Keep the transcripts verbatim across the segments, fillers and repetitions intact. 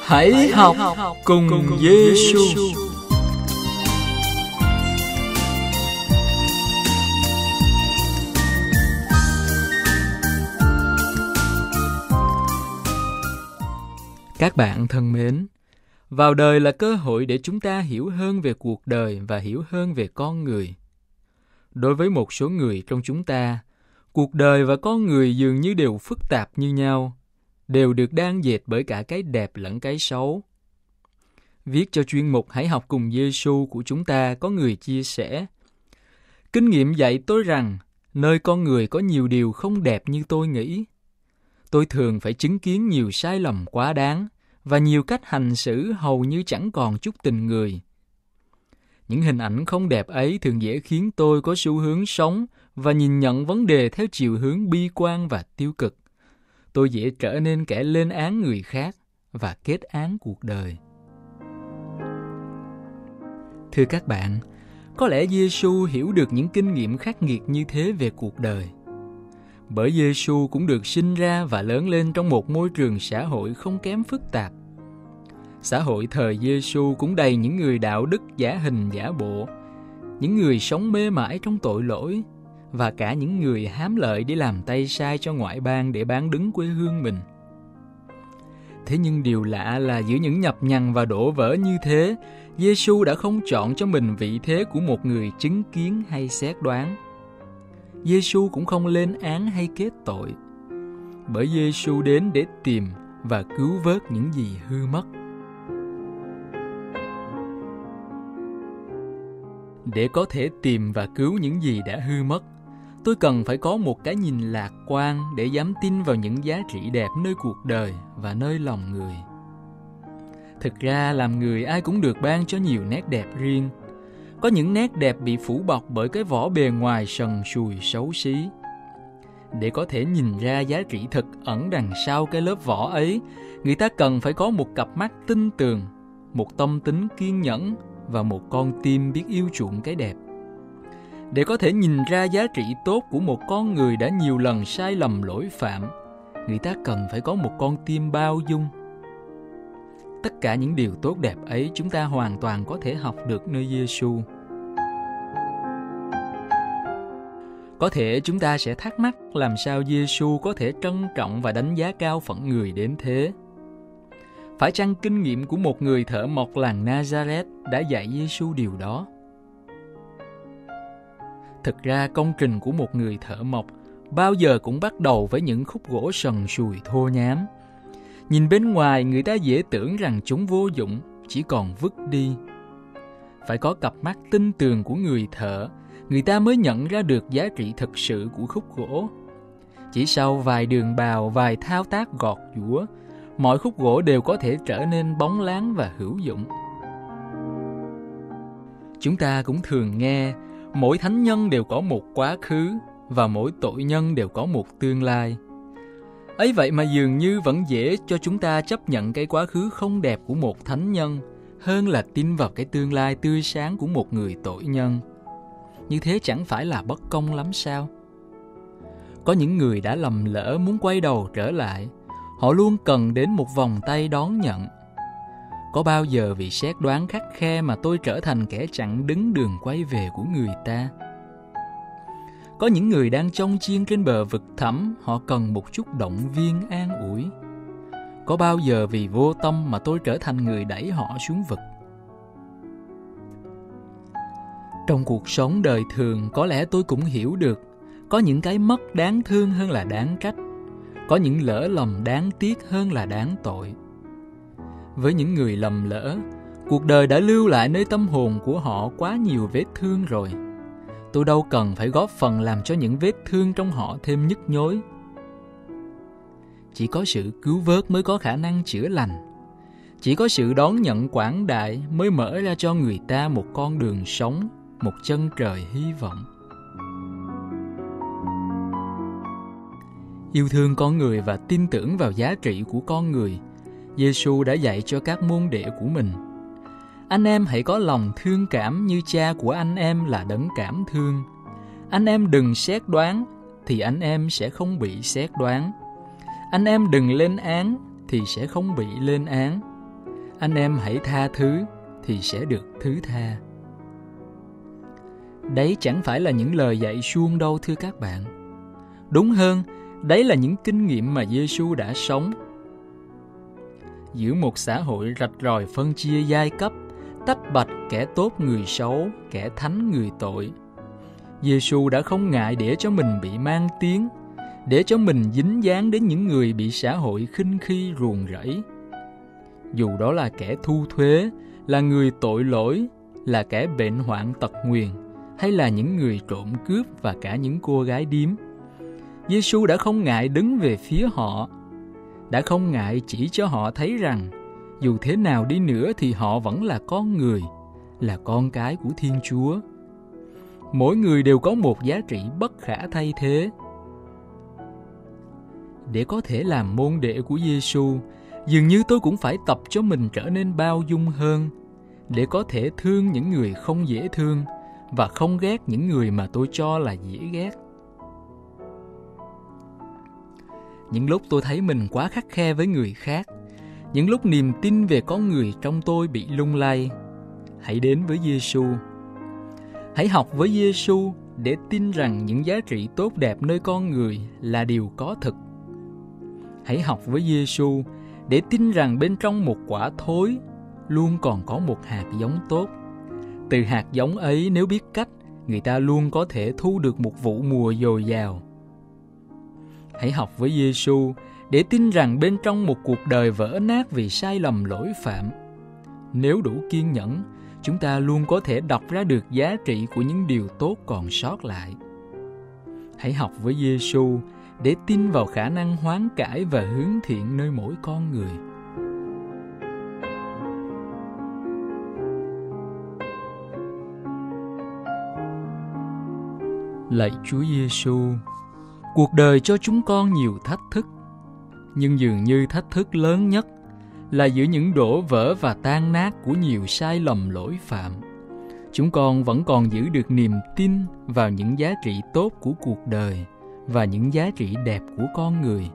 Hãy học cùng Giê-xu. Các bạn thân mến, vào đời là cơ hội để chúng ta hiểu hơn về cuộc đời và hiểu hơn về con người. Đối với một số người trong chúng ta, cuộc đời và con người dường như đều phức tạp như nhau, đều được đan dệt bởi cả cái đẹp lẫn cái xấu. Viết cho chuyên mục Hãy học cùng Giê-xu của chúng ta có người chia sẻ: kinh nghiệm dạy tôi rằng nơi con người có nhiều điều không đẹp như tôi nghĩ. Tôi thường phải chứng kiến nhiều sai lầm quá đáng và nhiều cách hành xử hầu như chẳng còn chút tình người. Những hình ảnh không đẹp ấy thường dễ khiến tôi có xu hướng sống và nhìn nhận vấn đề theo chiều hướng bi quan và tiêu cực. Tôi dễ trở nên kẻ lên án người khác và kết án cuộc đời. Thưa các bạn, có lẽ Giê-xu hiểu được những kinh nghiệm khắc nghiệt như thế về cuộc đời. Bởi Giê-xu cũng được sinh ra và lớn lên trong một môi trường xã hội không kém phức tạp. Xã hội thời Giê-xu cũng đầy những người đạo đức giả hình giả bộ, những người sống mê mải trong tội lỗi, và cả những người hám lợi để làm tay sai cho ngoại bang để bán đứng quê hương mình. Thế nhưng điều lạ là giữa những nhập nhằng và đổ vỡ như thế, Giê-xu đã không chọn cho mình vị thế của một người chứng kiến hay xét đoán. Giê-xu cũng không lên án hay kết tội, bởi Giê-xu đến để tìm và cứu vớt những gì hư mất. Để có thể tìm và cứu những gì đã hư mất, tôi cần phải có một cái nhìn lạc quan để dám tin vào những giá trị đẹp nơi cuộc đời và nơi lòng người. Thực ra làm người ai cũng được ban cho nhiều nét đẹp riêng. Có những nét đẹp bị phủ bọc bởi cái vỏ bề ngoài sần sùi xấu xí. Để có thể nhìn ra giá trị thực ẩn đằng sau cái lớp vỏ ấy, người ta cần phải có một cặp mắt tinh tường, một tâm tính kiên nhẫn và một con tim biết yêu chuộng cái đẹp. Để có thể nhìn ra giá trị tốt của một con người đã nhiều lần sai lầm lỗi phạm, người ta cần phải có một con tim bao dung. Tất cả những điều tốt đẹp ấy chúng ta hoàn toàn có thể học được nơi Giê-xu. Có thể chúng ta sẽ thắc mắc làm sao Giê-xu có thể trân trọng và đánh giá cao phận người đến thế. Phải chăng kinh nghiệm của một người thợ mộc làng Nazareth đã dạy Giê-xu điều đó? Thực ra công trình của một người thợ mộc bao giờ cũng bắt đầu với những khúc gỗ sần sùi thô nhám. Nhìn bên ngoài người ta dễ tưởng rằng chúng vô dụng, chỉ còn vứt đi. Phải có cặp mắt tinh tường của người thợ, người ta mới nhận ra được giá trị thực sự của khúc gỗ. Chỉ sau vài đường bào, vài thao tác gọt giũa, mọi khúc gỗ đều có thể trở nên bóng láng và hữu dụng. Chúng ta cũng thường nghe, mỗi thánh nhân đều có một quá khứ và mỗi tội nhân đều có một tương lai. Ấy vậy mà dường như vẫn dễ cho chúng ta chấp nhận cái quá khứ không đẹp của một thánh nhân hơn là tin vào cái tương lai tươi sáng của một người tội nhân. Như thế chẳng phải là bất công lắm sao? Có những người đã lầm lỡ muốn quay đầu trở lại, họ luôn cần đến một vòng tay đón nhận. Có bao giờ vì xét đoán khắt khe mà tôi trở thành kẻ chặn đứng đường quay về của người ta? Có những người đang chông chiên trên bờ vực thẳm, họ cần một chút động viên an ủi. Có bao giờ vì vô tâm mà tôi trở thành người đẩy họ xuống vực? Trong cuộc sống đời thường, có lẽ tôi cũng hiểu được, có những cái mất đáng thương hơn là đáng trách, có những lỡ lầm đáng tiếc hơn là đáng tội. Với những người lầm lỡ, cuộc đời đã lưu lại nơi tâm hồn của họ quá nhiều vết thương rồi. Tôi đâu cần phải góp phần làm cho những vết thương trong họ thêm nhức nhối. Chỉ có sự cứu vớt mới có khả năng chữa lành. Chỉ có sự đón nhận quảng đại mới mở ra cho người ta một con đường sống, một chân trời hy vọng. Yêu thương con người và tin tưởng vào giá trị của con người, Giê-xu đã dạy cho các môn đệ của mình. Anh em hãy có lòng thương cảm như cha của anh em là đấng cảm thương. Anh em đừng xét đoán, thì anh em sẽ không bị xét đoán. Anh em đừng lên án, thì sẽ không bị lên án. anh em hãy tha thứ thì sẽ được thứ tha. Đấy chẳng phải là những lời dạy suông đâu thưa các bạn. Đúng hơn, đấy là những kinh nghiệm mà Giê-xu đã sống. Giữa một xã hội rạch ròi phân chia giai cấp, tách bạch kẻ tốt người xấu, kẻ thánh người tội, Giê-xu đã không ngại để cho mình bị mang tiếng, để cho mình dính dáng đến những người bị xã hội khinh khi ruồng rẫy. Dù đó là kẻ thu thuế, là người tội lỗi, là kẻ bệnh hoạn tật nguyền, hay là những người trộm cướp và cả những cô gái điếm, Giê-xu đã không ngại đứng về phía họ, đã không ngại chỉ cho họ thấy rằng dù thế nào đi nữa thì họ vẫn là con người, là con cái của Thiên Chúa. Mỗi người đều có một giá trị bất khả thay thế. Để có thể làm môn đệ của Giê-xu, dường như tôi cũng phải tập cho mình trở nên bao dung hơn, để có thể thương những người không dễ thương và không ghét những người mà tôi cho là dễ ghét. Những lúc tôi thấy mình quá khắt khe với người khác, những lúc niềm tin về con người trong tôi bị lung lay, hãy đến với Giê-xu. Hãy học với Giê-xu để tin rằng những giá trị tốt đẹp nơi con người là điều có thực. Hãy học với Giê-xu để tin rằng bên trong một quả thối luôn còn có một hạt giống tốt. Từ hạt giống ấy, nếu biết cách, người ta luôn có thể thu được một vụ mùa dồi dào. Hãy học với Giê-xu để tin rằng bên trong một cuộc đời vỡ nát vì sai lầm lỗi phạm, nếu đủ kiên nhẫn, chúng ta luôn có thể đọc ra được giá trị của những điều tốt còn sót lại. Hãy học với Giê-xu để tin vào khả năng hoán cải và hướng thiện nơi mỗi con người. Lạy Chúa Giê-xu, cuộc đời cho chúng con nhiều thách thức, nhưng dường như thách thức lớn nhất là giữa những đổ vỡ và tan nát của nhiều sai lầm lỗi phạm, chúng con vẫn còn giữ được niềm tin vào những giá trị tốt của cuộc đời và những giá trị đẹp của con người.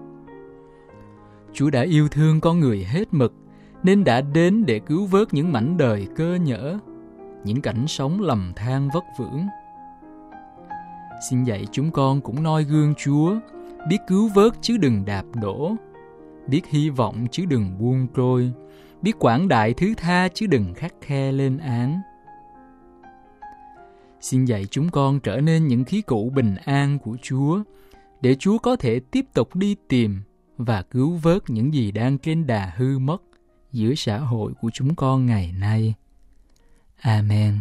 Chúa đã yêu thương con người hết mực, nên đã đến để cứu vớt những mảnh đời cơ nhỡ, những cảnh sống lầm than vất vưởng. Xin dạy chúng con cũng noi gương Chúa, biết cứu vớt chứ đừng đạp đổ, biết hy vọng chứ đừng buông trôi, biết quảng đại thứ tha chứ đừng khắt khe lên án. Xin dạy chúng con trở nên những khí cụ bình an của Chúa, để Chúa có thể tiếp tục đi tìm và cứu vớt những gì đang trên đà hư mất giữa xã hội của chúng con ngày nay. Amen.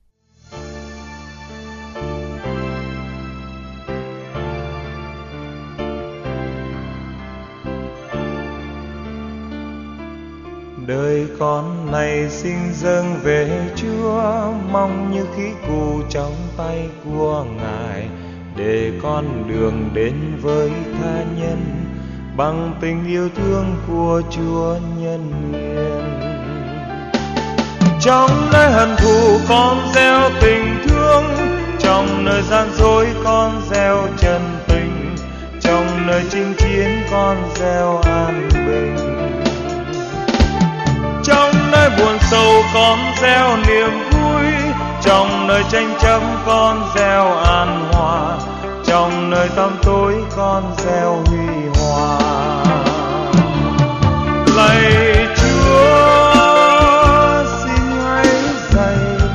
Đời con này xin dâng về Chúa, mong như khí cụ trong tay của Ngài, để con đường đến với tha nhân bằng tình yêu thương của Chúa nhân hiền. Trong nơi hận thù con gieo tình thương, trong nơi gian dối con gieo chân tình, trong nơi chinh chiến con gieo an bình. Trong nơi buồn sầu con gieo niềm vui, trong nơi tranh chấp con gieo an hòa, trong nơi tăm tối con gieo huy hoàng. Lạy Chúa, xin hãy dạy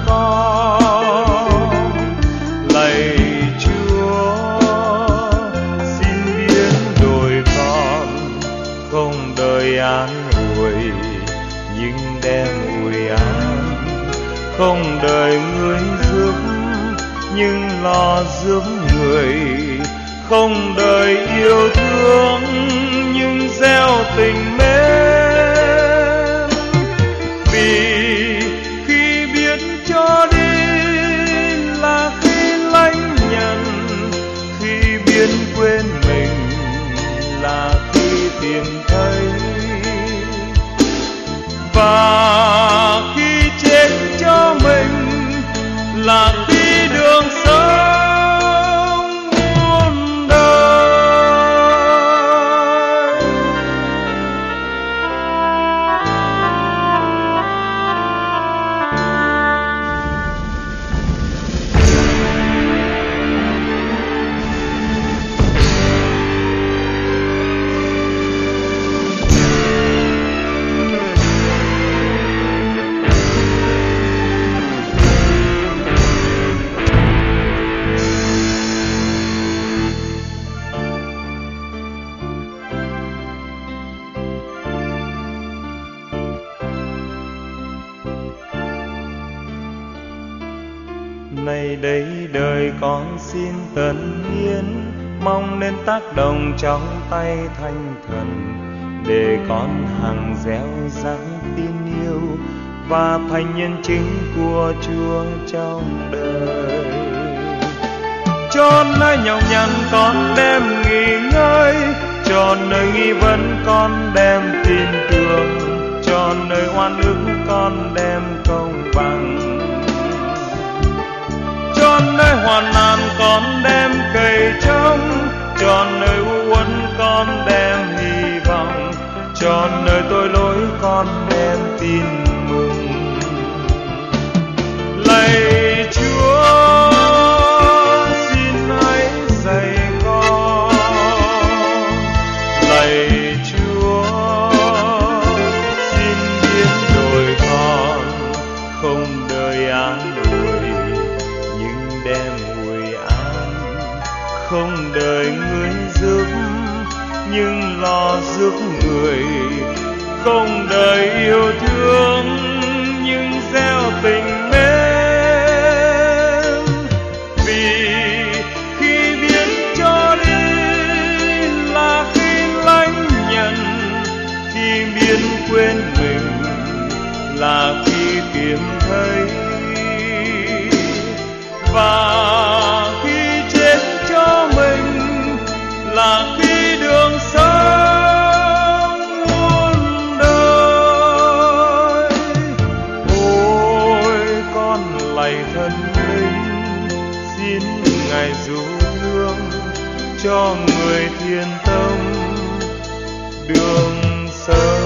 con. Lạy Chúa, xin biến đổi con, không đời an ủi nhưng đem ủi an, không đời người giúp nhưng lo giúp người, không đời yêu thương nhưng gieo tình mến. Vì khi biết cho đi là khi lãnh nhận, khi biết quên mình là khi tìm thấy, và khi chết cho mình là khi đường sống muôn đời. Này đây đời con xin tận hiến, mong nên tác động trong tay Thánh Thần, để con hằng gieo rắc tin yêu và thành nhân chứng của Chúa trong đời. Cho nơi nhọc nhằn con đem nghỉ ngơi, cho nơi nghi vấn con đem tin tưởng, cho nơi oan ức con đem công bằng, cho nơi hoàn nạn con đem cậy trông, cho nơi u uất con đem hy vọng, cho nơi tội lỗi con đem tin mừng. Lạy Chúa, xin hãy dạy con. Lạy Chúa, xin biến đổi con, không đời an ủi nhưng đem ủi an, không đời người giúp nhưng lo giúp người, không đời yêu thương nhưng gieo tình mến. Vì khi biết cho đi là khi lãnh nhận, khi biết quên mình là khi tìm thấy, và khi chết cho mình là khi đường sống muôn đời. Ôi con lạy Thần Linh, xin Ngài dụ thương cho người thiền tâm đường sống.